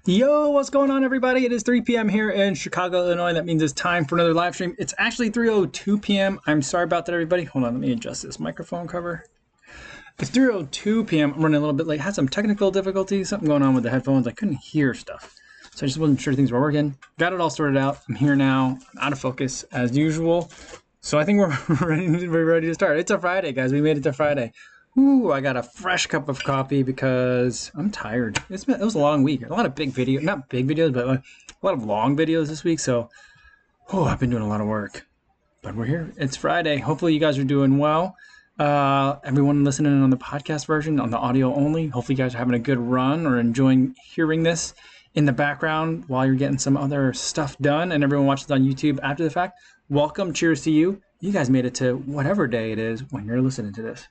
Yo, what's going on, everybody? It is 3 p.m. here in Chicago, Illinois. That means it's time for another live stream. It's actually 3:02 p.m. I'm sorry about that, everybody. Hold on, let me adjust this microphone cover. It's 3:02 p.m. I'm running a little bit late. Had some technical difficulties, something going on with the headphones. I couldn't hear stuff, so I just wasn't sure things were working. Got it all sorted out. I'm here now, out of focus as usual. So I think we're ready to start. It's a Friday, guys. We made it to Friday. Ooh, I got a fresh cup of coffee because I'm tired. It was a long week. A lot of big videos, not big videos, but a lot of long videos this week. So, I've been doing a lot of work. But we're here. It's Friday. Hopefully you guys are doing well. Everyone listening on the podcast version, on the audio only, hopefully you guys are having a good run or enjoying hearing this in the background while you're getting some other stuff done. And everyone watches on YouTube after the fact, welcome. Cheers to you. You guys made it to whatever day it is when you're listening to this.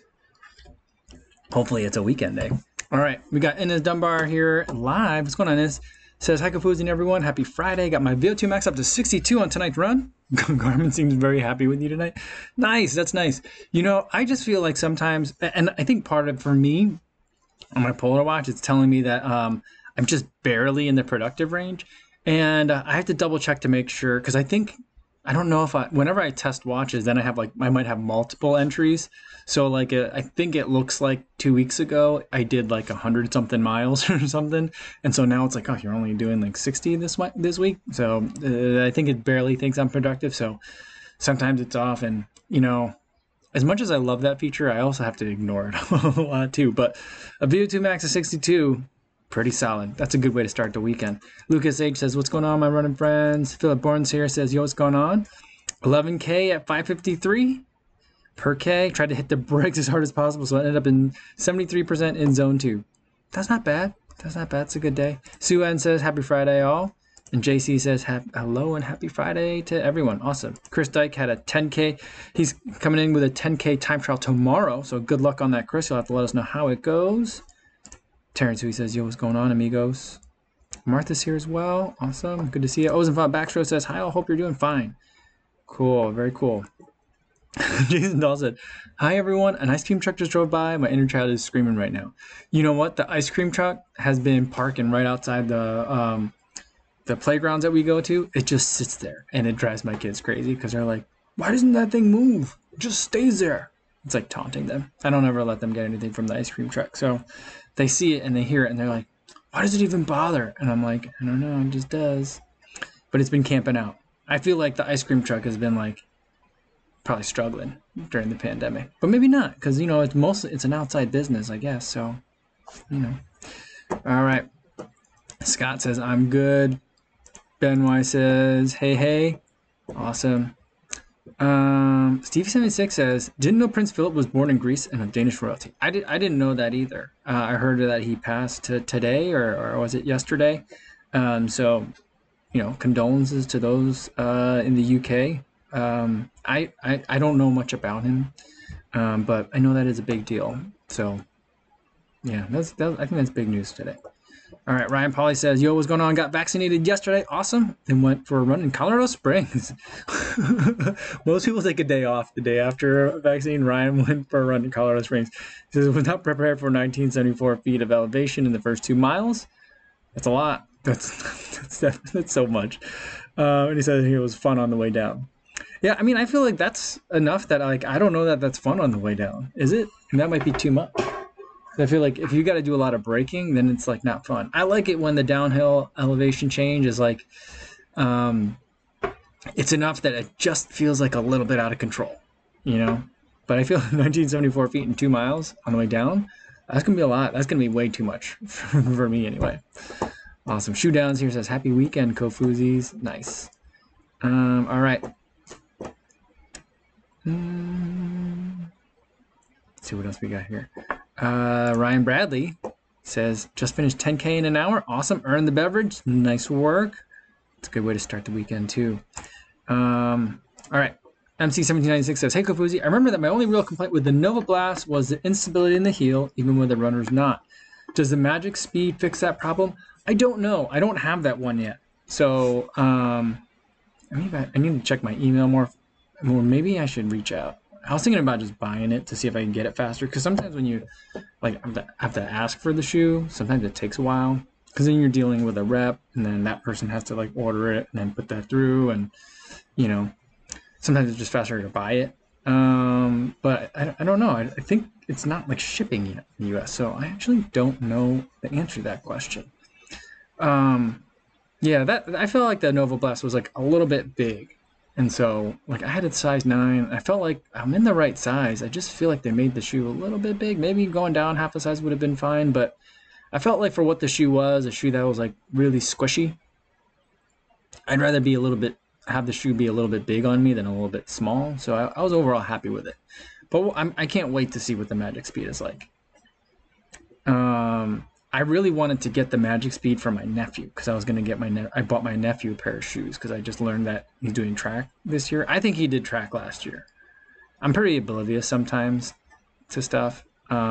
Hopefully it's a weekend day. All right, we got Ines Dunbar here live. What's going on, Ines? Says, hi, Kofuzi and everyone. Happy Friday. Got my VO2 max up to 62 on tonight's run. Garmin seems very happy with you tonight. Nice, that's nice. You know, I just feel like sometimes, and I think part of it for me, on my Polar Watch, it's telling me that I'm just barely in the productive range. And I have to double check to make sure, because I don't know if whenever I test watches, then I might have multiple entries. So I think it looks like 2 weeks ago, I did like 100 something miles or something. And so now it's like, oh, you're only doing like 60 this week. So I think it barely thinks I'm productive. So sometimes it's off. And, you know, as much as I love that feature, I also have to ignore it a lot too. But a VO2 max of 62, pretty solid. That's a good way to start the weekend. Lucas H says, what's going on, my running friends? Philip Bournes here says, yo, what's going on? 11K at 5:53 per K. Tried to hit the brakes as hard as possible, so I ended up in 73% in zone 2. That's not bad. It's a good day. Sue Ann says, happy Friday, all. And JC says, hello and happy Friday to everyone. Awesome. Chris Dyke had a 10K. He's coming in with a 10K time trial tomorrow, so good luck on that, Chris. You'll have to let us know how it goes. Terrence, who says, yo, what's going on, amigos? Martha's here as well. Awesome. Good to see you. Ozenfont Backstrow says, hi, I hope you're doing fine. Cool. Very cool. Jason Dahl said, hi, everyone. An ice cream truck just drove by. My inner child is screaming right now. You know what? The ice cream truck has been parking right outside the playgrounds that we go to. It just sits there, and it drives my kids crazy because they're like, why doesn't that thing move? It just stays there. It's like taunting them. I don't ever let them get anything from the ice cream truck. So they see it and they hear it and they're like, why does it even bother? And I'm like, I don't know, it just does. But it's been camping out. I feel like the ice cream truck has been like probably struggling during the pandemic. But maybe not, because, you know, it's an outside business, I guess. So, you know. All right. Scott says, I'm good. Ben Y says, hey. Awesome. Stevie76 says, didn't know Prince Philip was born in Greece and of Danish royalty. I didn't know that either. I heard that he passed today or was it yesterday? So, you know, condolences to those in the UK. I don't know much about him, but I know that is a big deal. So, yeah, I think that's big news today. All right, Ryan Pauly says, yo, what's going on? Got vaccinated yesterday. Awesome. Then went for a run in Colorado Springs. Most people take a day off the day after a vaccine. Ryan went for a run in Colorado Springs. He says, was not prepared for 1974 feet of elevation in the first 2 miles. That's a lot. That's so much. And he said it was fun on the way down. Yeah, I mean, I feel like that's enough that I don't know that that's fun on the way down. Is it? And that might be too much. I feel like if you got to do a lot of braking, then it's like not fun. I like it when the downhill elevation change is like, it's enough that it just feels like a little bit out of control, you know? But I feel 1974 feet in 2 miles on the way down, that's going to be a lot. That's going to be way too much for me anyway. Awesome. Shoe Downs here says, happy weekend, Kofuzis. Nice. All right. Let's see what else we got here. Ryan Bradley says, just finished 10K in an hour. Awesome. Earned the beverage. Nice work. It's a good way to start the weekend, too. All right. MC1796 says, hey, Kofuzi, I remember that my only real complaint with the Nova Blast was the instability in the heel, even when the runner's not. Does the Magic Speed fix that problem? I don't know. I don't have that one yet. So I need to check my email more. Or maybe I should reach out. I was thinking about just buying it to see if I can get it faster. Because sometimes when you have to ask for the shoe, sometimes it takes a while. because then you're dealing with a rep, and then that person has to like order it and then put that through, and you know, sometimes it's just faster to buy it. But I don't know. I think it's not like shipping yet in the US, so I actually don't know the answer to that question. Yeah, that I felt like the Nova Blast was like a little bit big. And so, like, I had a size 9. I felt like I'm in the right size. I just feel like they made the shoe a little bit big. Maybe going down half the size would have been fine, but I felt like for what the shoe was, a shoe that was like really squishy, I'd rather be a little bit, have the shoe be a little bit big on me than a little bit small. So I was overall happy with it. But I can't wait to see what the Magic Speed is like. I really wanted to get the Magic Speed for my nephew because I was going to get I bought my nephew a pair of shoes because I just learned that he's doing track this year. I think he did track last year. I'm pretty oblivious sometimes to stuff.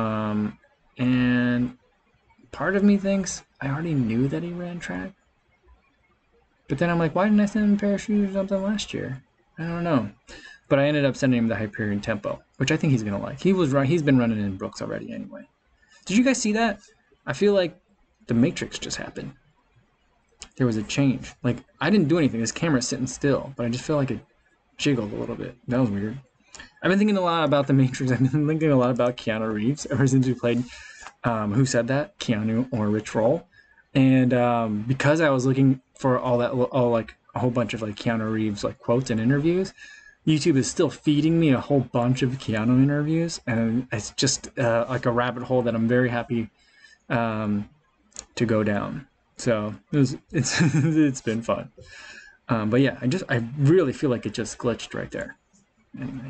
And part of me thinks I already knew that he ran track. But then I'm like, why didn't I send him a pair of shoes or something last year? I don't know. But I ended up sending him the Hyperion Tempo, which I think he's going to like. He's been running in Brooks already anyway. Did you guys see that? I feel like the Matrix just happened. There was a change. Like, I didn't do anything. This camera's sitting still, but I just feel like it jiggled a little bit. That was weird. I've been thinking a lot about the Matrix. I've been thinking a lot about Keanu Reeves ever since we played Who Said That? Keanu or Rich Roll. And because I was looking for like a whole bunch of like Keanu Reeves like quotes and interviews, YouTube is still feeding me a whole bunch of Keanu interviews, and it's just like a rabbit hole that I'm very happy to go down. So it's been fun. But yeah, I really feel like it just glitched right there. Anyway.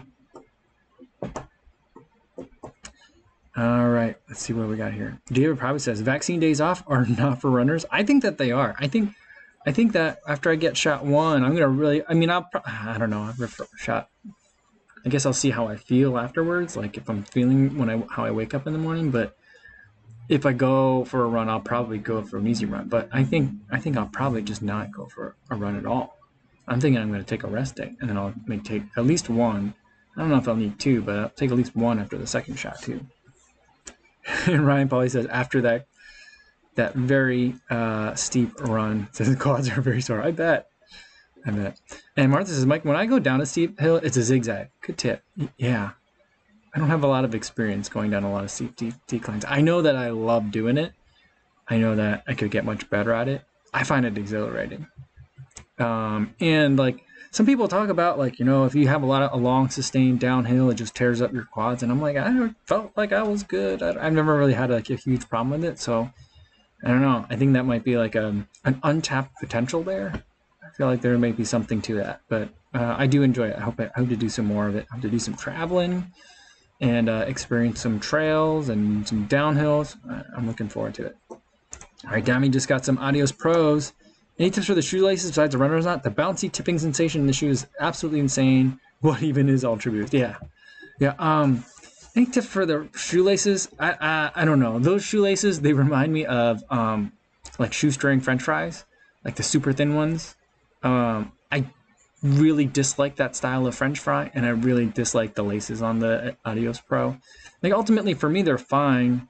All right, let's see what we got here. David probably says vaccine days off are not for runners. I think that they are. I think that after I get shot 1, I'm gonna really. I mean, I don't know. I've shot. I guess I'll see how I feel afterwards. Like if I'm feeling how I wake up in the morning. But if I go for a run, I'll probably go for an easy run. But I think I'll probably just not go for a run at all. I'm thinking I'm going to take a rest day, and then I'll take at least 1. I don't know if I'll need 2, but I'll take at least 1 after the second shot too. And Ryan Pauly says after that very steep run, says the quads are very sore. I bet. And Martha says, Mike, when I go down a steep hill, it's a zigzag. Good tip. Yeah. I don't have a lot of experience going down a lot of steep declines. I know that I love doing it. I know that I could get much better at it. I find it exhilarating. And like some people talk about like, you know, if you have a long sustained downhill, it just tears up your quads. And I'm like, I felt like I was good. I've never really had like a huge problem with it. So I don't know. I think that might be like an untapped potential there. I feel like there may be something to that, but I do enjoy it. I hope to do some more of it. I hope to do some traveling and experience some trails and some downhills. I'm looking forward to it. All right, Dami just got some Adios Pros. Any tips for the shoelaces besides the runner's knot? The bouncy tipping sensation in the shoe is absolutely insane. What even is Ultra Boost? Yeah. Any tips for the shoelaces? I don't know. Those shoelaces, they remind me of like shoestring French fries, like the super thin ones. I really dislike that style of French fry, and I really dislike the laces on the Adios Pro. Like ultimately for me, they're fine,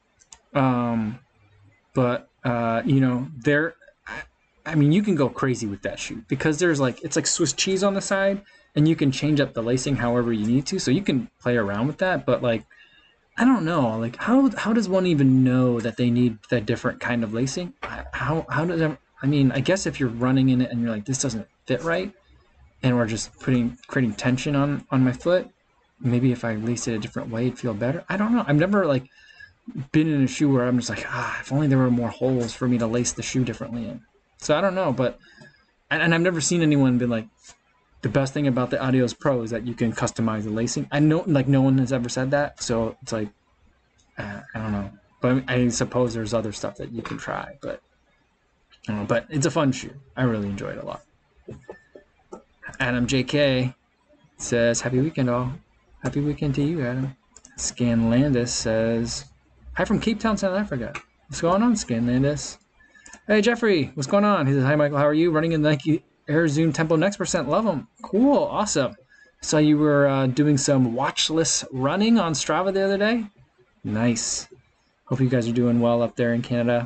but you know, I mean, you can go crazy with that shoe because it's like Swiss cheese on the side, and you can change up the lacing however you need to, so you can play around with that. But like, I don't know, like how does one even know that they need that different kind of lacing? How does that? I mean, I guess if you're running in it and you're like, this doesn't fit right, and we're just creating tension on my foot, maybe if I lace it a different way, it'd feel better. I don't know. I've never like been in a shoe where I'm just like, if only there were more holes for me to lace the shoe differently in. So I don't know, but and I've never seen anyone be like, the best thing about the Adios Pro is that you can customize the lacing. I know, like no one has ever said that, so it's like I don't know, but I suppose there's other stuff that you can try, but I don't know. But it's a fun shoe. I really enjoy it a lot. Adam JK says, happy weekend all. Happy weekend to you, Adam. Scanlandis says, hi from Cape Town, South Africa. What's going on, Scanlandis? Hey, Jeffrey, what's going on? He says, hi, Michael, how are you? Running in the Nike Air Zoom Tempo Next Percent. Love them. Cool, awesome. Saw you were doing some watchless running on Strava the other day. Nice. Hope you guys are doing well up there in Canada.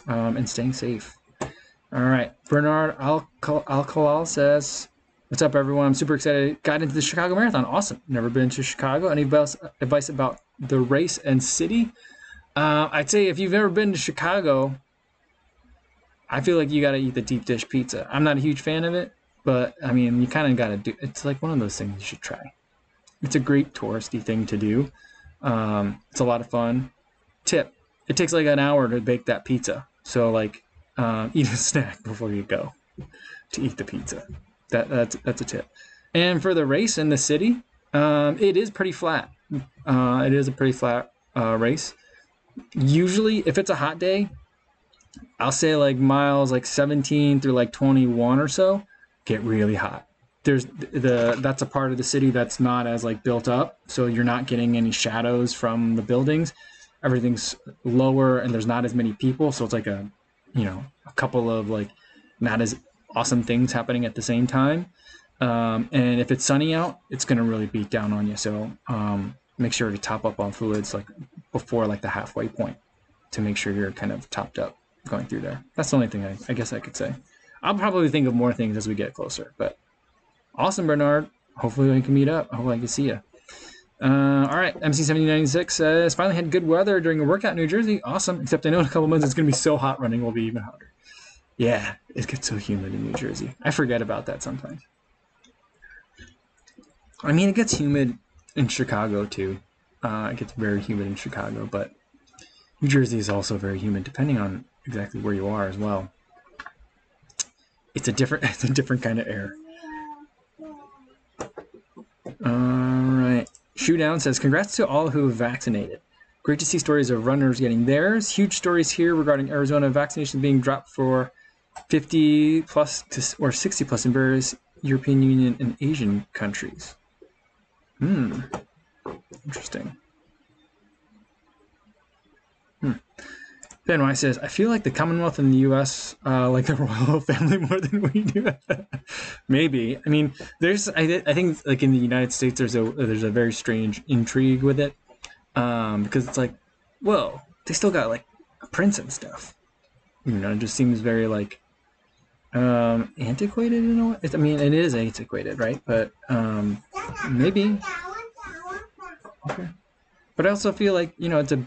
and staying safe. All right. Bernard Alcalal says, what's up, everyone? I'm super excited. Got into the Chicago Marathon. Awesome. Never been to Chicago. Any advice about the race and city? I'd say if you've ever been to Chicago, I feel like you got to eat the deep dish pizza. I'm not a huge fan of it, but I mean, you kind of got to do. It's like one of those things you should try. It's a great touristy thing to do. It's a lot of fun. Tip: it takes like an hour to bake that pizza. So like, eat a snack before you go to eat the pizza. That's a tip. And for the race in the city, it is pretty flat. It is a pretty flat race. Usually, if it's a hot day, I'll say like miles like 17 through like 21 or so get really hot. That's a part of the city that's not as like built up, so you're not getting any shadows from the buildings. Everything's lower and there's not as many people, so it's like a couple of like not as awesome things happening at the same time. And if it's sunny out, it's gonna really beat down on you. So make sure to top up on fluids like before like the halfway point to make sure you're kind of topped up going through there. That's the only thing I guess I could say. I'll probably think of more things as we get closer, but awesome, Bernard. Hopefully we can meet up. I hope I can see you. All right, MC7096 says, finally had good weather during a workout in New Jersey. Awesome, except I know in a couple months it's going to be so hot running will be even hotter. Yeah, it gets so humid in New Jersey. I forget about that sometimes. I mean, it gets humid in Chicago too. It gets very humid in Chicago, but New Jersey is also very humid depending on exactly where you are as well. It's a different kind of air. All right. Shoedown says, congrats to all who have vaccinated. Great to see stories of runners getting theirs. Huge stories here regarding Arizona vaccinations being dropped for 50 plus or 60 plus in various European Union and Asian countries. Interesting. Benoit says, I feel like the Commonwealth in the U.S. Like the royal family more than we do. Maybe. I mean, I think like in the United States, there's a very strange intrigue with it, because it's like, whoa, they still got like a prince and stuff. It just seems very like antiquated in a way. I mean, it is antiquated, right? But maybe. Okay. But I also feel like it's a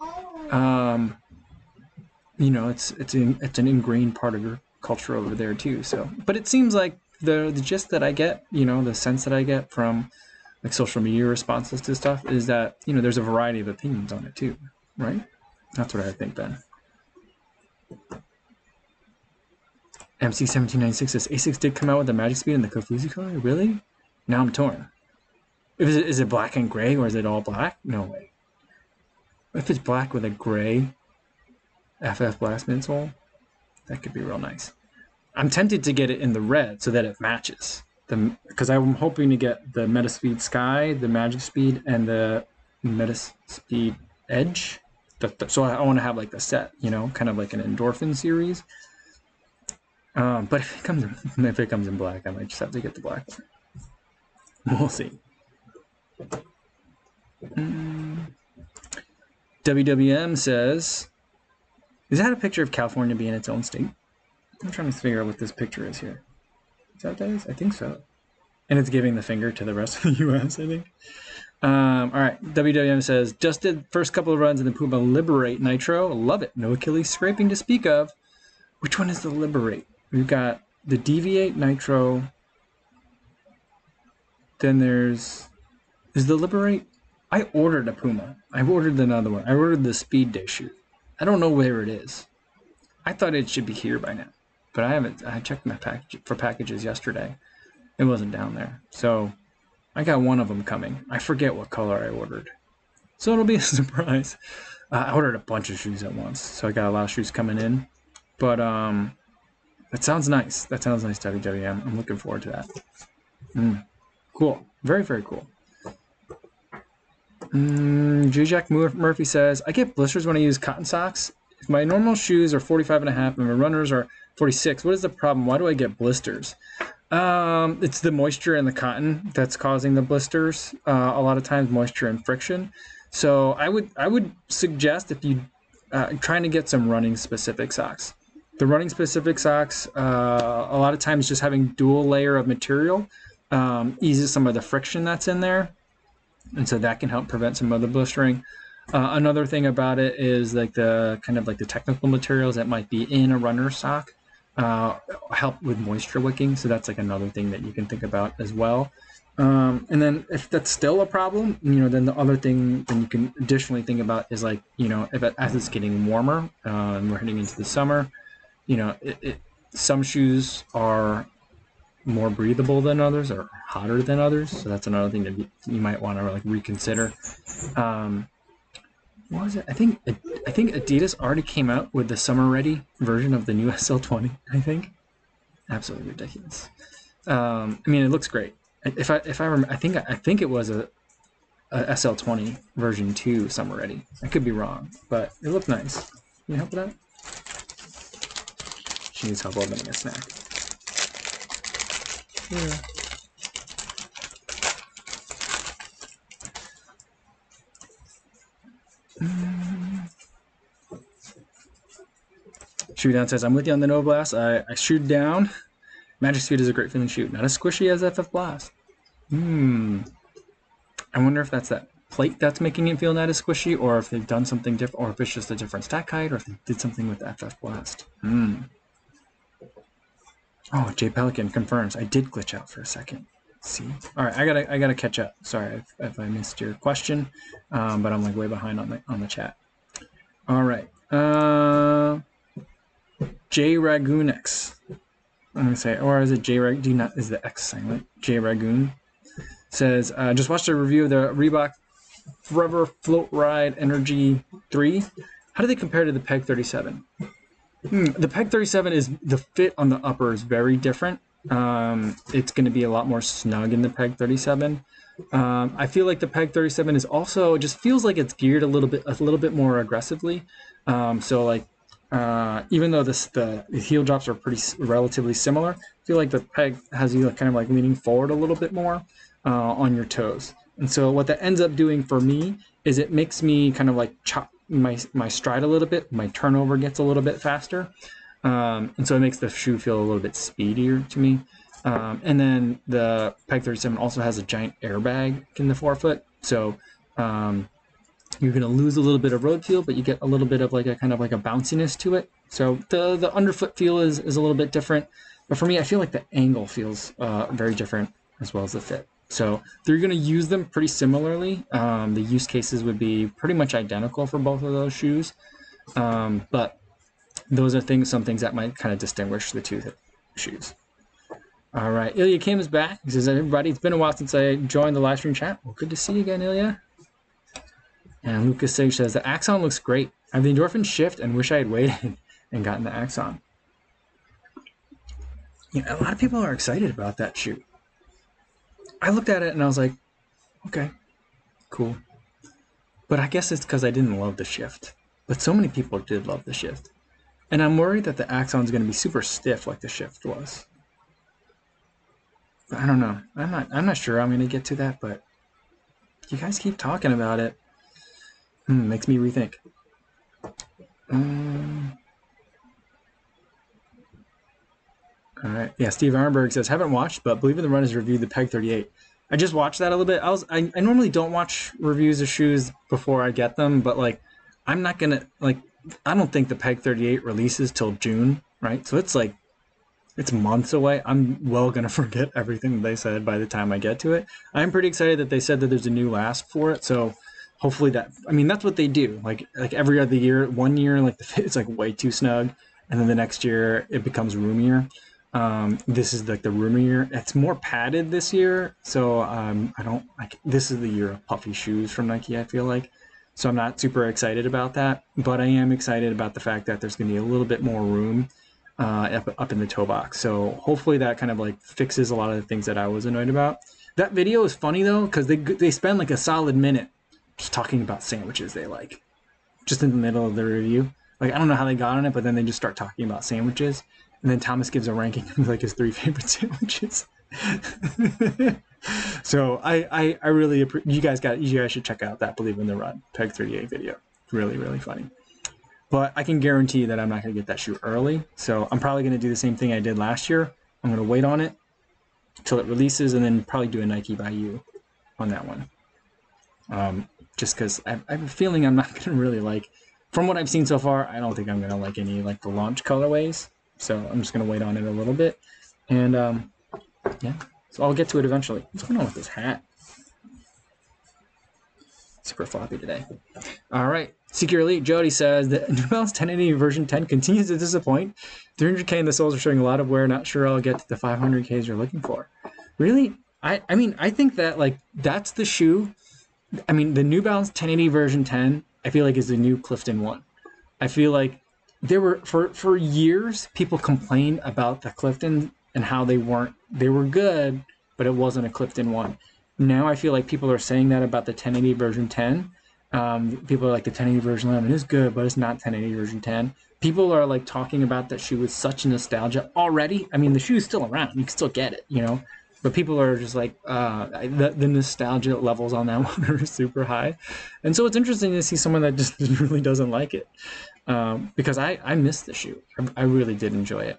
it's an ingrained part of your culture over there too. So, but it seems like the gist that I get, the sense that I get from like social media responses to stuff is that there's a variety of opinions on it too, right? That's what I think, Ben. MC1796 says ASICS did come out with the Magic Speed in the Kofuzi color. Really? Now I'm torn. Is it black and gray or is it all black? No way. If it's black with a gray FF Blast midsole, that could be real nice. I'm tempted to get it in the red so that it matches. Because I'm hoping to get the Metaspeed Sky, the Magic Speed, and the Metaspeed Edge. So I want to have like the set, kind of like an Endorphin series. But if it comes in black, I might just have to get the black one. We'll see. WWM says, is that a picture of California being its own state? I'm trying to figure out what this picture is here. Is that what that is? I think so. And it's giving the finger to the rest of the U.S., I think. All right. WWM says, just did first couple of runs in the Puma Liberate Nitro. Love it. No Achilles scraping to speak of. Which one is the Liberate? We've got the Deviate Nitro. Then is the Liberate? I ordered a Puma. I ordered another one. I ordered the Speed Day shoe. I don't know where it is. I thought it should be here by now, but I haven't. I checked my package for packages yesterday. It wasn't down there. So I got one of them coming. I forget what color I ordered. So it'll be a surprise. I ordered a bunch of shoes at once, so I got a lot of shoes coming in. But that sounds nice. That sounds nice, WWM. I'm looking forward to that. Cool. Very, very cool. Jack Murphy says, I get blisters when I use cotton socks. If my normal shoes are 45.5 and my runners are 46, what is the problem? Why do I get blisters? It's the moisture in the cotton that's causing the blisters. A lot of times moisture and friction. So I would suggest if you trying to get some running specific socks. The running specific socks, a lot of times just having dual layer of material eases some of the friction that's in there, and so that can help prevent some of the blistering. Another thing about it is like the kind of like the technical materials that might be in a runner sock help with moisture wicking, so that's like another thing that you can think about as well. And then if that's still a problem, then the other thing then you can additionally think about is like, as it's getting warmer and we're heading into the summer, some shoes are more breathable than others or hotter than others. So that's another thing that you might want to like reconsider. What was it? I think Adidas already came out with the summer ready version of the new SL20, I think. Absolutely ridiculous. It looks great. If I remember, I think it was a SL20 version 2 summer ready. I could be wrong, but it looked nice. Can you help with that? She needs help opening a snack. Yeah. Shoot Down says, I'm with you on the Nova Blast. I shoot down. Magic Speed is a great feeling shoot. Not as squishy as FF Blast. I wonder if that's that plate that's making it feel not as squishy, or if they've done something different, or if it's just a different stack height, or if they did something with FF Blast. Oh, Jay Pelican confirms. I did glitch out for a second. Let's see. All right, I gotta catch up. Sorry if I missed your question, but I'm like way behind on the chat. All right. J Ragoonix. I'm gonna say, or is it J Rag? Do not is the X silent? J Ragoon says, just watched a review of the Reebok Forever Float Ride Energy 3. How do they compare to the Peg 37? The Peg 37 is the fit on the upper is very different. It's going to be a lot more snug in the Peg 37. I feel like the Peg 37 is also just feels like it's geared a little bit more aggressively. So like even though the heel drops are relatively similar, I feel like the Peg has you kind of like leaning forward a little bit more on your toes. And so what that ends up doing for me is it makes me kind of like chop my stride a little bit. My turnover gets a little bit faster. And so it makes the shoe feel a little bit speedier to me. And then the Peg 37 also has a giant airbag in the forefoot. So you're going to lose a little bit of road feel, but you get a little bit of like a kind of like a bounciness to it. So the underfoot feel is a little bit different. But for me, I feel like the angle feels very different as well as the fit. So they're going to use them pretty similarly. The use cases would be pretty much identical for both of those shoes. But those are some things that might kind of distinguish the two shoes. All right, Ilya Kim is back. He says, everybody, it's been a while since I joined the live stream chat. Well, good to see you again, Ilya. And Lucas Sage says, the Axon looks great. I have the endorphin shift and wish I had waited and gotten the Axon. A lot of people are excited about that shoe. I looked at it and I was like, okay, cool. But I guess it's because I didn't love the shift. But so many people did love the shift. And I'm worried that the Axon is going to be super stiff like the shift was. But I don't know. I'm not sure I'm going to get to that, but you guys keep talking about it. Makes me rethink. All right. Yeah, Steve Ironberg says, haven't watched, but Believe in the Run has reviewed the Peg 38. I just watched that a little bit. I normally don't watch reviews of shoes before I get them, but like I'm not going to like I don't think the Peg 38 releases till June, right? So it's months away. I'm well going to forget everything they said by the time I get to it. I'm pretty excited that they said that there's a new last for it. So hopefully that's what they do. Like every other year, 1 year, like the fit is like way too snug. And then the next year it becomes roomier. This is like the roomier. It's more padded this year. So I don't like, this is the year of puffy shoes from Nike, I feel like. So I'm not super excited about that, but I am excited about the fact that there's going to be a little bit more room up in the toe box. So hopefully that kind of like fixes a lot of the things that I was annoyed about. That video is funny though, because they spend like a solid minute just talking about sandwiches they like, just in the middle of the review. Like I don't know how they got on it, but then they just start talking about sandwiches, and then Thomas gives a ranking of like his 3 favorite sandwiches. So I really appreciate you guys should check out that Believe in the Run Peg 38 video. Really, really funny. but I can guarantee that I'm not going to get that shoe early. So I'm probably going to do the same thing I did last year. I'm going to wait on it till it releases and then probably do a Nike by You on that one. Just because I have a feeling I'm not going to really like, from what I've seen so far, I don't think I'm going to like any like the launch colorways. So I'm just going to wait on it a little bit. And yeah, so I'll get to it eventually. What's going on with this hat? Super floppy today. All right. Secure Elite Jody says that New Balance 1080 version 10 continues to disappoint. 300K in the soles are showing a lot of wear. Not sure I'll get to the 500Ks you're looking for. Really? I mean, I think that like that's the shoe. I mean, the New Balance 1080 version 10, I feel like is the new Clifton 1. I feel like there were for years people complained about the Clifton and how they were good, but it wasn't a Clifton 1. Now I feel like people are saying that about the 1080 version 10. People are like the 1080 version 11 is good, but it's not 1080 version 10. People are like talking about that shoe with such nostalgia already. I mean, the shoe is still around. You can still get it, you know. But people are just like, the nostalgia levels on that one are super high. And so it's interesting to see someone that just really doesn't like it. Because I missed the shoe. I really did enjoy it.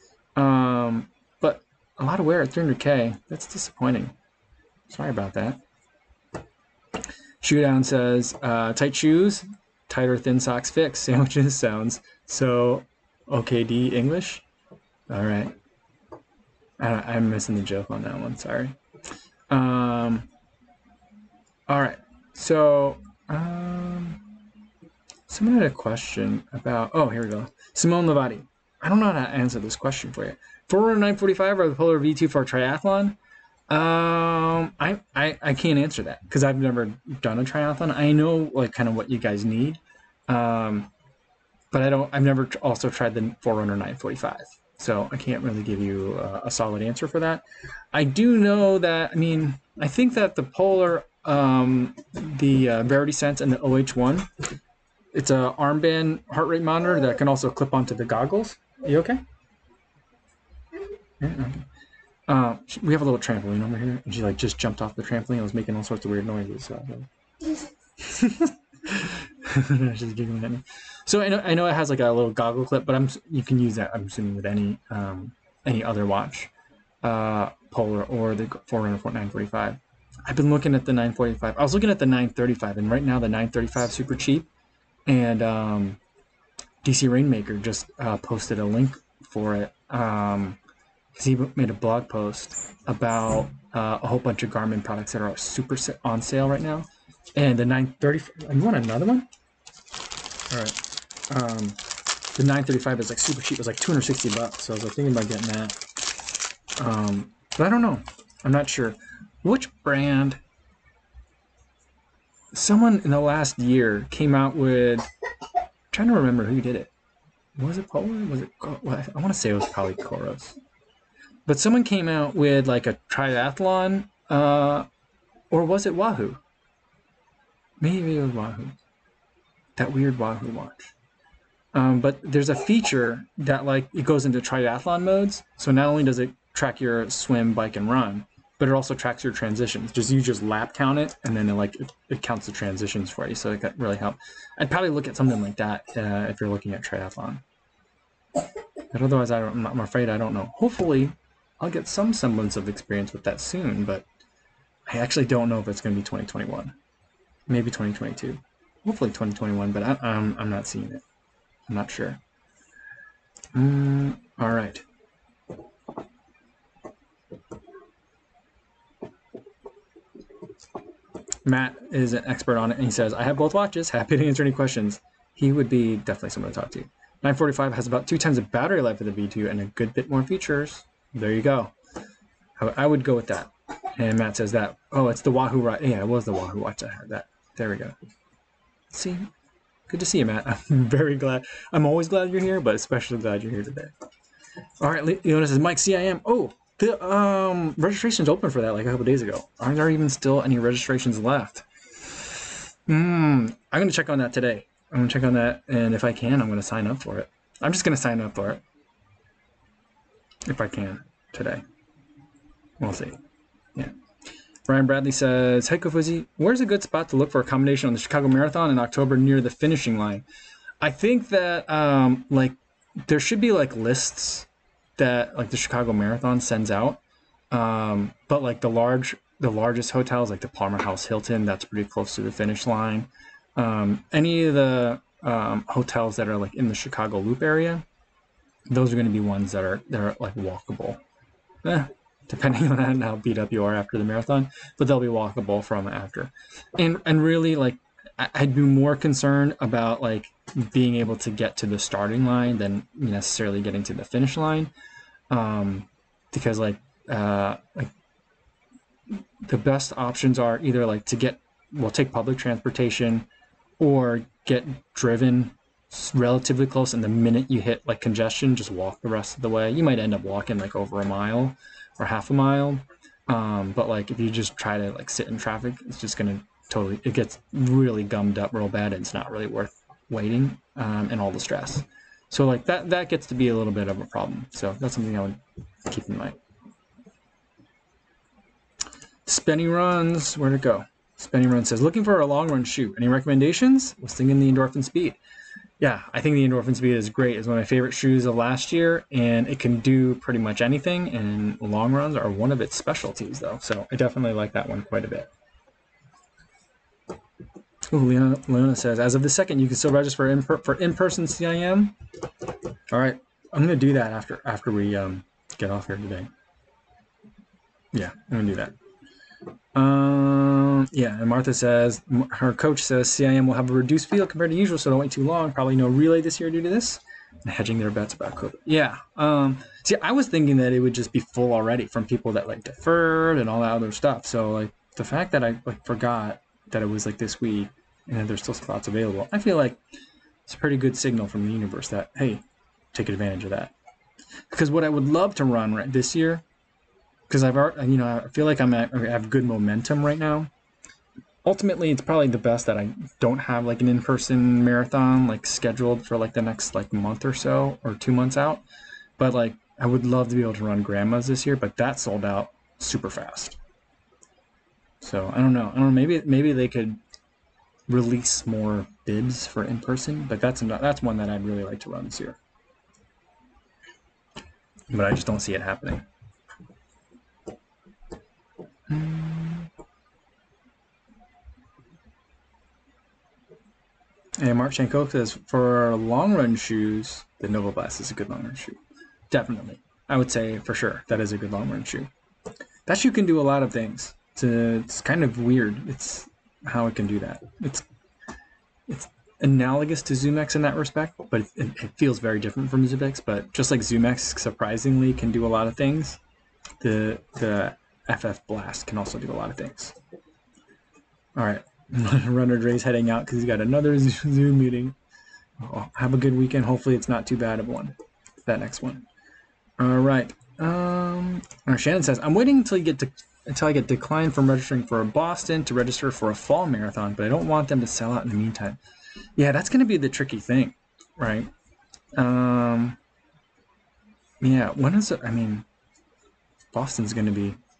But a lot of wear at 300K, that's disappointing. Sorry about that. Shoedown says, tight shoes, tighter thin socks fix. Sandwiches sounds so OKD English. All right. I'm missing the joke on that one. Sorry. All right. So, someone had a question about, oh, here we go. Simone Levati. I don't know how to answer this question for you. Forerunner 945 or the Polar V2 for triathlon? I can't answer that because I've never done a triathlon. I know like kind of what you guys need. But I've never also tried the Forerunner 945. So I can't really give you a solid answer for that. I do know that, I mean, I think that the Polar, the Verity Sense and the OH1, it's a armband heart rate monitor that can also clip onto the goggles. Are you okay? Yeah, okay. We have a little trampoline over here, and she like just jumped off the trampoline. I was making all sorts of weird noises. So. She's giggling at me. So I know it has like a little goggle clip, but you can use that. I'm assuming with any other watch, Polar or the Forerunner 945. I've been looking at the 945. I was looking at the 935, and right now the 935 is super cheap. And DC Rainmaker just posted a link for it. Because he made a blog post about a whole bunch of Garmin products that are super on sale right now. And the 935, you want another one? All right. The 935 is like super cheap. It was like $260. So I was like thinking about getting that. But I don't know. I'm not sure. Which brand? Someone in the last year came out with, I'm trying to remember who did it. Was it Polar? Was it? Well, I want to say it was probably Coros. But someone came out with like a triathlon, or was it Wahoo? Maybe it was Wahoo. That weird Wahoo watch. But there's a feature that like it goes into triathlon modes. So not only does it track your swim, bike, and run, but it also tracks your transitions. You just lap count it, and then it counts the transitions for you. So it really helped. I'd probably look at something like that if you're looking at triathlon. But otherwise, I'm afraid I don't know. Hopefully, I'll get some semblance of experience with that soon. But I actually don't know if it's going to be 2021. Maybe 2022. Hopefully 2021, but I'm not seeing it. I'm not sure. All right. Matt is an expert on it, and he says, I have both watches. Happy to answer any questions. He would be definitely someone to talk to. 945 has about 2 times the battery life of the V2 and a good bit more features. There you go. I would go with that. And Matt says that, oh, it's the Wahoo watch. Yeah, it was the Wahoo watch. I heard that. There we go. See, good to see you, Matt. I'm very glad. I'm always glad you're here, but especially glad you're here today. All right, Leona says, Mike CIM. Oh, the registration's open for that like a couple days ago. Aren't there even still any registrations left? I'm going to check on that today. I'm going to check on that, and if I can, I'm going to sign up for it. I'm just going to sign up for it. If I can, today. We'll see. Yeah. Ryan Bradley says, hey, Kofuzi, where's a good spot to look for accommodation on the Chicago Marathon in October near the finishing line? I think that like there should be like lists that like the Chicago Marathon sends out. But like the largest hotels like the Palmer House Hilton, that's pretty close to the finish line. Any of the hotels that are like in the Chicago Loop area, those are going to be ones that are like walkable. Depending on how beat up you are after the marathon, but they'll be walkable from after. And really, like, I'd be more concerned about like being able to get to the starting line than necessarily getting to the finish line, because like the best options are either like take public transportation or get driven relatively close, and the minute you hit like congestion, just walk the rest of the way. You might end up walking like over a mile or half a mile, but like if you just try to like sit in traffic, it's just gonna it gets really gummed up real bad, and it's not really worth waiting and all the stress. So like that gets to be a little bit of a problem. So that's something I would keep in mind. Spenny Runs, where'd it go? Spenny Run says, looking for a long run shoe. Any recommendations? Was thinking the Endorphin Speed. Yeah, I think the Endorphin Speed is great. It's one of my favorite shoes of last year, and it can do pretty much anything, and long runs are one of its specialties, though. So I definitely like that one quite a bit. Ooh, Leona says, as of the 2nd, you can still register for in-person CIM. All right, I'm going to do that after we get off here today. Yeah, I'm going to do that. Yeah, and Martha says, her coach says CIM will have a reduced field compared to usual, so don't wait too long. Probably no relay this year due to this. And hedging their bets about COVID. Yeah. See, I was thinking that it would just be full already from people that like deferred and all that other stuff. So like the fact that I like forgot that it was like this week and that there's still spots available, I feel like it's a pretty good signal from the universe that, hey, take advantage of that. Because what I would love to run right this year, because I've already, I feel like I have good momentum right now. Ultimately, it's probably the best that I don't have like an in-person marathon like scheduled for like the next like month or so, or 2 months out. But like I would love to be able to run Grandma's this year, but that sold out super fast. So I don't know. Maybe they could release more bibs for in-person, but that's one that I'd really like to run this year. But I just don't see it happening. And Mark Shanko says, for long run shoes, the Nova Blast is a good long run shoe. Definitely. I would say for sure that is a good long run shoe. That shoe can do a lot of things. It's kind of weird. It's how it can do that. It's analogous to ZoomX in that respect, but it feels very different from ZoomX. But just like ZoomX surprisingly can do a lot of things, the FF Blast can also do a lot of things. All right. Runner Dre's heading out because he's got another Zoom meeting. Oh, have a good weekend. Hopefully it's not too bad of one, that next one. All right. Shannon says, I'm waiting until I get declined from registering for a Boston to register for a fall marathon, but I don't want them to sell out in the meantime. Yeah, that's going to be the tricky thing, right? Yeah, when is it? I mean, Boston's going to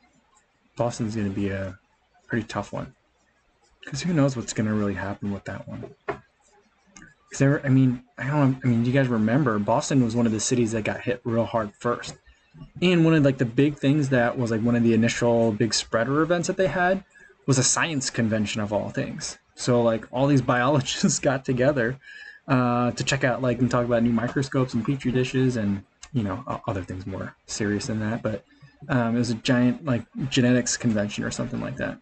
be a pretty tough one. Because who knows what's going to really happen with that one. Because I mean, you guys remember, Boston was one of the cities that got hit real hard first. And one of like the big things that was like one of the initial big spreader events that they had was a science convention of all things. So like all these biologists got together to check out like and talk about new microscopes and petri dishes and other things more serious than that. But it was a giant like genetics convention or something like that.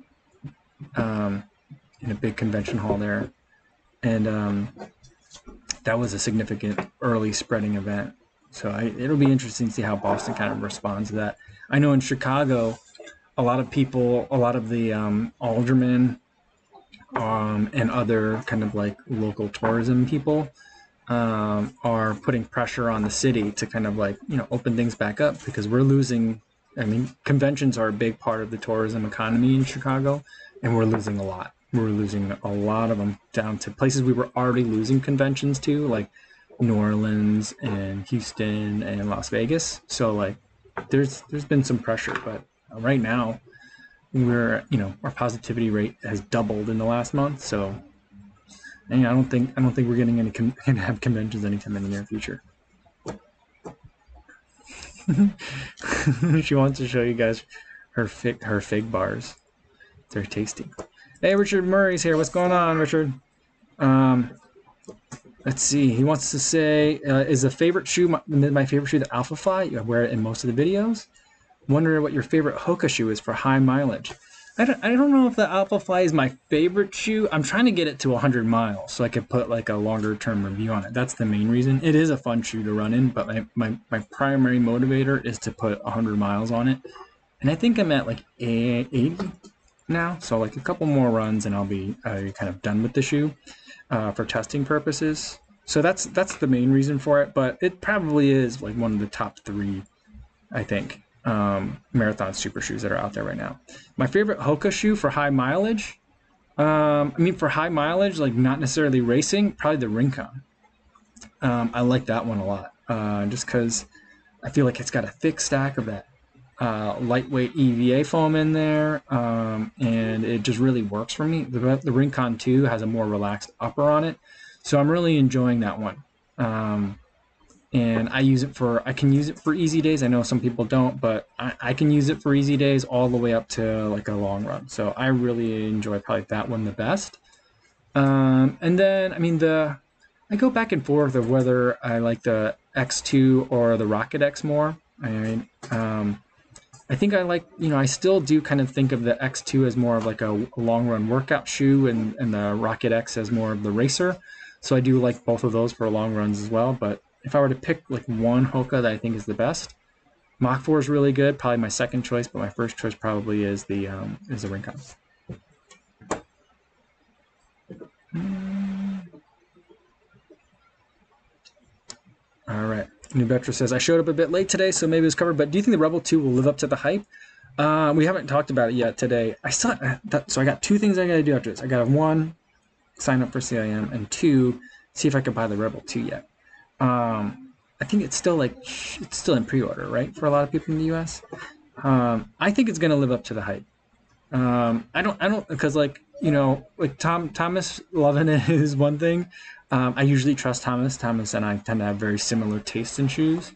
In a big convention hall there, and that was a significant early spreading event. So it'll be interesting to see how Boston kind of responds to that. I know in Chicago, a lot of the aldermen and other kind of like local tourism people are putting pressure on the city to kind of like open things back up, because we're losing. I mean, conventions are a big part of the tourism economy in Chicago, and we're losing a lot. We're losing a lot of them down to places we were already losing conventions to, like New Orleans and Houston and Las Vegas. So like there's been some pressure, but right now we're our positivity rate has doubled in the last month. So And I don't think we're getting any gonna have conventions anytime in the near future. She wants to show you guys her fig bars. They're tasty. Hey, Richard Murray's here. What's going on, Richard? Let's see. He wants to say, is a favorite shoe my favorite shoe the Alpha Fly? I wear it in most of the videos. Wondering what your favorite Hoka shoe is for high mileage. I don't know if the Alpha Fly is my favorite shoe. I'm trying to get it to 100 miles so I could put like a longer term review on it. That's the main reason. It is a fun shoe to run in, but my primary motivator is to put 100 miles on it. And I think I'm at like 80 now. So like a couple more runs and I'll be kind of done with the shoe for testing purposes. So that's the main reason for it, but it probably is like one of the top 3, I think. Marathon super shoes that are out there right now. My favorite Hoka shoe for high mileage, for high mileage, like not necessarily racing, probably the Rincon. I like that one a lot, just because I feel like it's got a thick stack of that lightweight EVA foam in there, and it just really works for me. The Rincon 2 has a more relaxed upper on it, so I'm really enjoying that one. And I can use it for easy days. I know some people don't, but I can use it for easy days all the way up to like a long run. So I really enjoy probably that one the best. And then, I go back and forth of whether I like the X2 or the Rocket X more. I think I like, I still do kind of think of the X2 as more of like a long run workout shoe and the Rocket X as more of the racer. So I do like both of those for long runs as well. But if I were to pick like one Hoka that I think is the best, Mach 4 is really good, probably my second choice, but my first choice probably is the Rincon. All right. New Betra says, I showed up a bit late today, so maybe it was covered, but do you think the Rebel 2 will live up to the hype? We haven't talked about it yet today. So I got 2 things I got to do after this. I got to 1, sign up for CIM, and 2, see if I could buy the Rebel 2 yet. I think it's still in pre-order, right? For a lot of people in the US. I think it's going to live up to the hype. I don't, because like Thomas loving it is one thing. I usually trust Thomas. Thomas and I tend to have very similar tastes in shoes.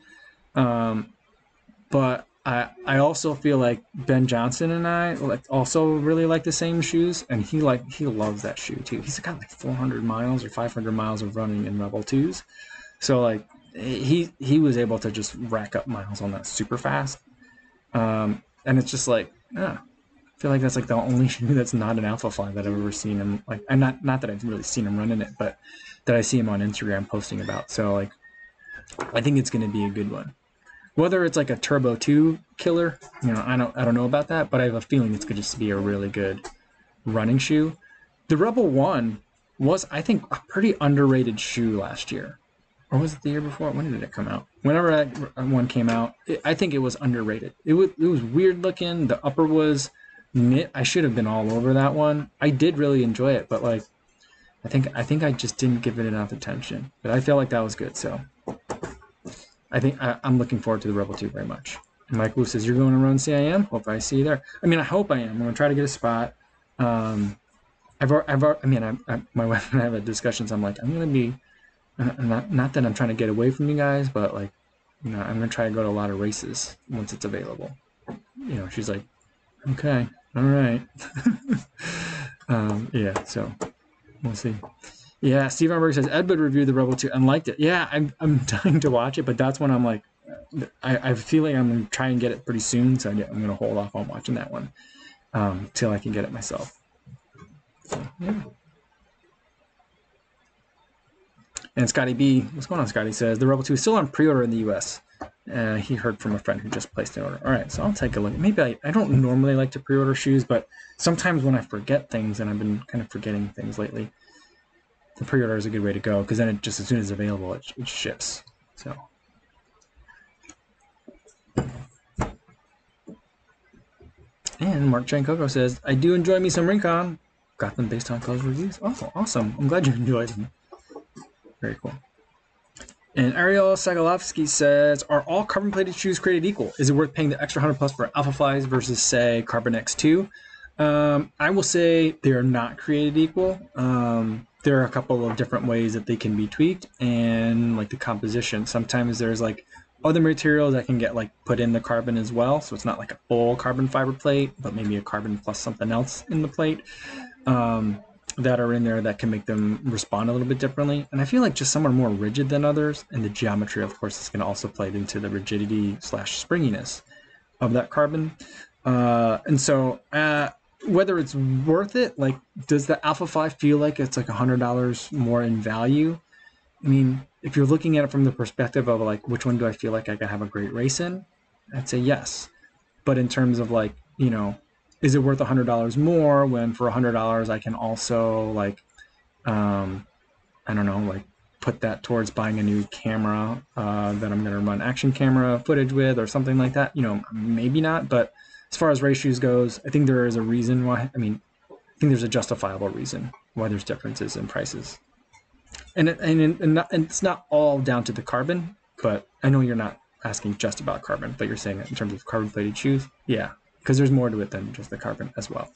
But I also feel like Ben Johnson and I also really like the same shoes, and he loves that shoe too. He's got like 400 miles or 500 miles of running in Rebel 2s. So like he was able to just rack up miles on that super fast. And it's just like, I feel like that's like the only shoe that's not an Alpha Fly that I've ever seen him like. I'm not that I've really seen him running it, but that I see him on Instagram posting about. So like, I think it's going to be a good one. Whether it's like a Turbo 2 killer, I don't know about that, but I have a feeling it's going to just be a really good running shoe. The Rebel 1 was, I think, a pretty underrated shoe last year. Or was it the year before? When did it come out? Whenever that one came out, I think it was underrated. It was weird looking. The upper was knit. I should have been all over that one. I did really enjoy it, but like, I think I just didn't give it enough attention. But I feel like that was good. So I think I'm looking forward to the Rebel 2 very much. And Mike Wu says, you're going to run CIM? Hope I see you there. I hope I am. I'm going to try to get a spot. My wife and I have had discussions. I'm like, I'm going to be, not that I'm trying to get away from you guys, but like, I'm going to try to go to a lot of races once it's available. She's like, okay, all right. Yeah, so we'll see. Yeah, Steve Armberg says, Ed would review the Rebel 2 and liked it. Yeah, I'm dying to watch it, but that's when I'm like, I feel like I'm going to try and get it pretty soon, so I'm going to hold off on watching that one till I can get it myself. So, yeah. And Scotty B, what's going on, Scotty, says, the Rebel 2 is still on pre-order in the US. He heard from a friend who just placed an order. All right, so I'll take a look. Maybe I don't normally like to pre-order shoes, but sometimes when I forget things, and I've been kind of forgetting things lately, the pre-order is a good way to go, because then it just, as soon as it's available, it ships. So. And Mark Jankoko says, I do enjoy me some Rincon. Got them based on Close reviews. Oh, awesome. I'm glad you enjoyed them. Very cool. And Ariel Sagalovsky says, are all carbon-plated shoes created equal? Is it worth paying the extra 100 plus for Alpha Flies versus, say, Carbon X2? I will say they are not created equal. there are a couple of different ways that they can be tweaked, and like the composition. Sometimes there's like other materials that can get like put in the carbon as well, so it's not like a full carbon fiber plate, but maybe a carbon plus something else in the plate that are in there that can make them respond a little bit differently. And I feel like just some are more rigid than others, and the geometry, of course, is going to also play into the rigidity / springiness of that carbon. And so whether it's worth it, like, does the Alpha 5 feel like it's like $100 more in value? I mean, if you're looking at it from the perspective of like, which one do I feel like I could have a great race in? I'd say yes. But in terms of like, you know, is it worth $100 more when for $100 I can also like, I don't know, like put that towards buying a new camera that I'm going to run action camera footage with or something like that? You know, maybe not, but as far as race shoes goes, I think there is a reason why. I mean, I think there's a justifiable reason why there's differences in prices, and it's not all down to the carbon. But I know you're not asking just about carbon, but you're saying it in terms of carbon plated shoes. Yeah, because there's more to it than just the carbon as well.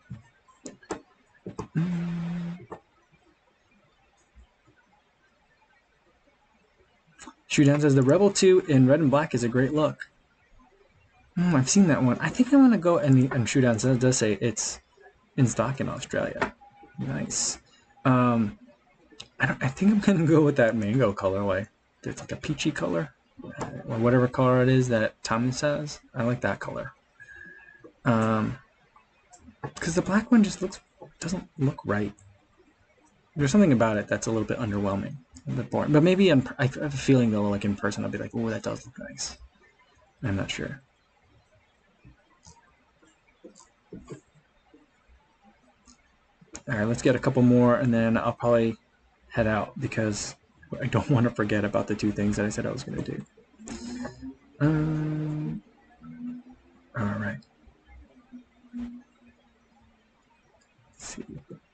Shoedown says the Rebel 2 in red and black is a great look. I've seen that one. I think I want to go, and Shoedown says, does say it's in stock in Australia. Nice. I think I'm gonna go with that mango colorway. It's like a peachy color, or whatever color it is that Tommy says. I like that color. Because the black one just doesn't look right. There's something about it that's a little bit underwhelming, a bit boring. But maybe I have a feeling though, like in person, I'll be like, oh, that does look nice. I'm not sure. All right, let's get a couple more, and then I'll probably head out because I don't want to forget about the 2 things that I said I was going to do. All right. Let's see.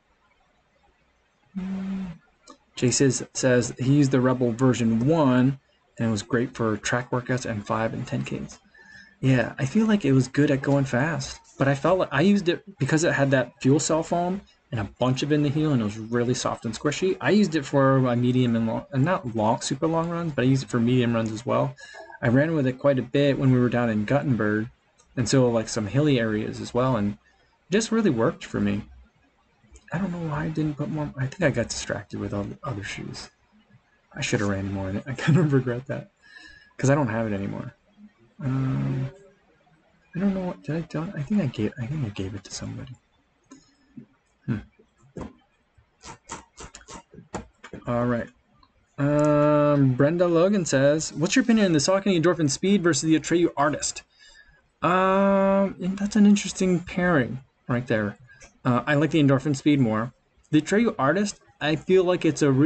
Jay says he used the Rebel version 1, and it was great for track workouts and 5 and 10Ks. Yeah, I feel like it was good at going fast, but I felt like I used it because it had that fuel cell foam and a bunch of it in the heel, and it was really soft and squishy. I used it for my medium and long, and not long, super long runs, but I used it for medium runs as well. I ran with it quite a bit when we were down in Guttenberg, and so like some hilly areas as well, and it just really worked for me. I don't know why I didn't put more. I think I got distracted with all the other shoes. I should have ran more in it. I kind of regret that because I don't have it anymore. I don't know what did I do. I think I gave it to somebody. All right. Brenda Logan says, "What's your opinion on the Saucony Endorphin Speed versus the Atreyu Artist?" That's an interesting pairing right there. I like the Endorphin Speed more. The Atreyu Artist, I feel like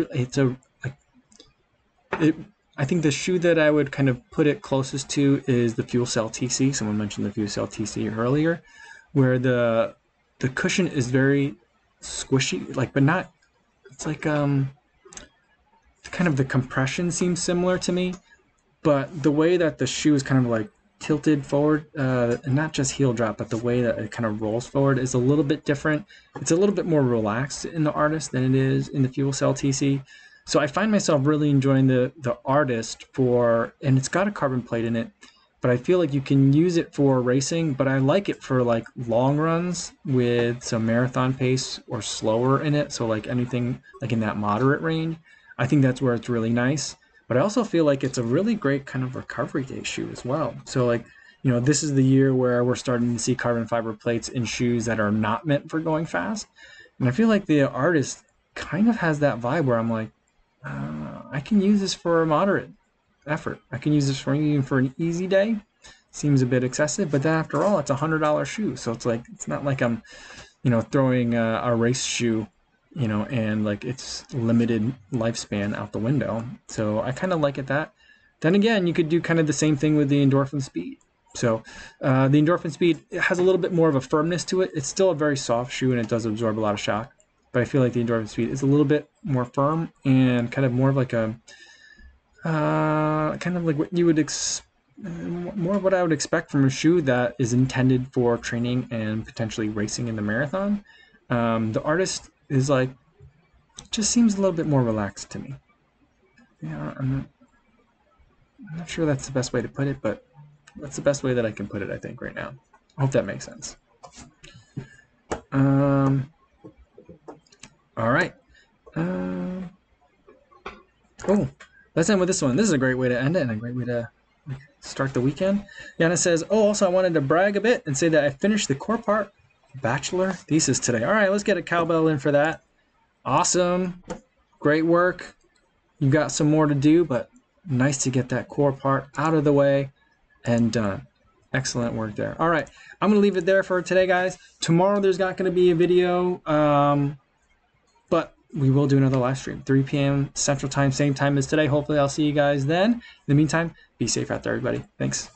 I think the shoe that I would kind of put it closest to is the Fuel Cell TC. Someone mentioned the Fuel Cell TC earlier, where the cushion is very squishy, like, but not. It's like kind of the compression seems similar to me, but the way that the shoe is kind of like tilted forward, and not just heel drop, but the way that it kind of rolls forward is a little bit different. It's a little bit more relaxed in the Artist than it is in the Fuel Cell TC. So I find myself really enjoying the Artist and it's got a carbon plate in it, but I feel like you can use it for racing, but I like it for like long runs with some marathon pace or slower in it. So like anything like in that moderate range, I think that's where it's really nice. But I also feel like it's a really great kind of recovery day shoe as well. So like, you know, this is the year where we're starting to see carbon fiber plates in shoes that are not meant for going fast. And I feel like the Artist kind of has that vibe where I'm like, I can use this for a moderate effort. I can use this for even for an easy day. Seems a bit excessive, but then after all, it's $100 shoe. So it's like, it's not like I'm, you know, throwing a race shoe, you know, and like it's limited lifespan out the window. So I kind of like it that. Then again, you could do kind of the same thing with the Endorphin Speed. So the Endorphin Speed has a little bit more of a firmness to it. It's still a very soft shoe and it does absorb a lot of shock. But I feel like the Endorphin Speed is a little bit more firm and kind of more of like a, kind of like what you would more of what I would expect from a shoe that is intended for training and potentially racing in the marathon. The Artist is like, just seems a little bit more relaxed to me. Yeah, I'm not sure that's the best way to put it, but that's the best way that I can put it, I think, right now. I hope that makes sense. All right. Oh, let's end with this one. This is a great way to end it and a great way to start the weekend. Yana says, oh, also I wanted to brag a bit and say that I finished the core part bachelor thesis today. All right, let's get a cowbell in for that. Awesome. Great work. You got some more to do, but nice to get that core part out of the way and done. Excellent work there. All right, I'm going to leave it there for today, guys. Tomorrow there's not going to be a video, but we will do another live stream, 3 p.m. Central Time, same time as today. Hopefully I'll see you guys then. In the meantime, be safe out there, everybody. Thanks.